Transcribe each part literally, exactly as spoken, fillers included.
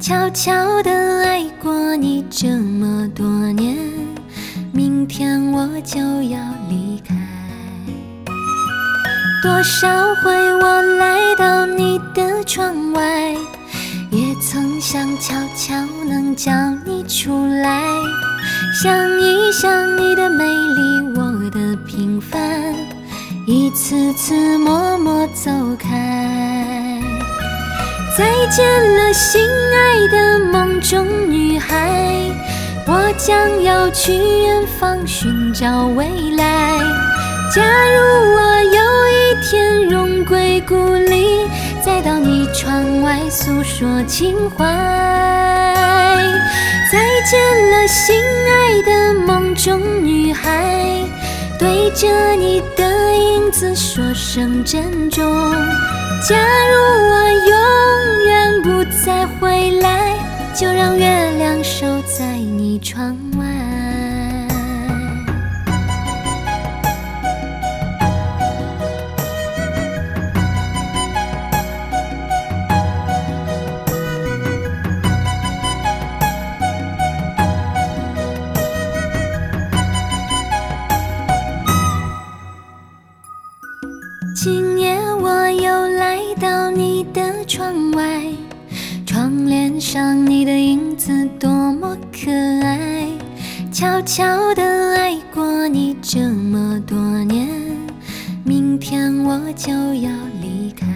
悄悄地爱过你这么多年，明天我就要离开。多少回我来到你的窗外，也曾想悄悄能叫你出来，想一想你的美丽，我的平凡，一次次默默走开。再见了心爱的梦中女孩，我将要去远方寻找未来。假如我有一天荣归故里，再到你窗外诉说情怀。再见了心爱的梦中女孩，对着你的影子说声珍重。假如我永远不再回来，就让月亮守在你窗外。今夜我又来到你的窗外，窗帘上你的影子多么可爱，悄悄地爱过你这么多年，明天我就要离开。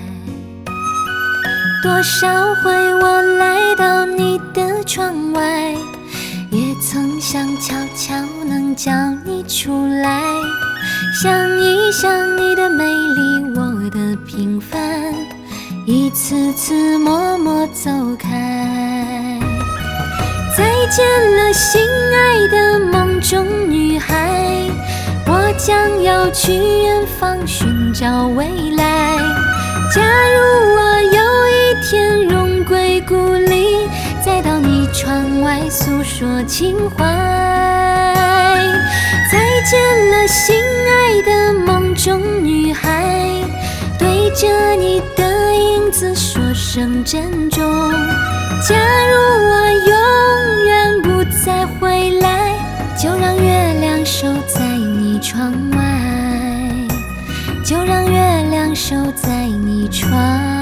多少回我来到你的窗外，也曾想悄悄能叫你出来，想一想你的美丽，我的平凡，一次次默默走开。再见了心爱的梦中女孩，我将要去远方寻找未来。假如我有一天荣归故里，再到你窗外诉说情怀。再见了心爱的梦中女孩，对着你的影子说声珍重。假如我永远不再回来，就让月亮守在你窗外，就让月亮守在你窗外。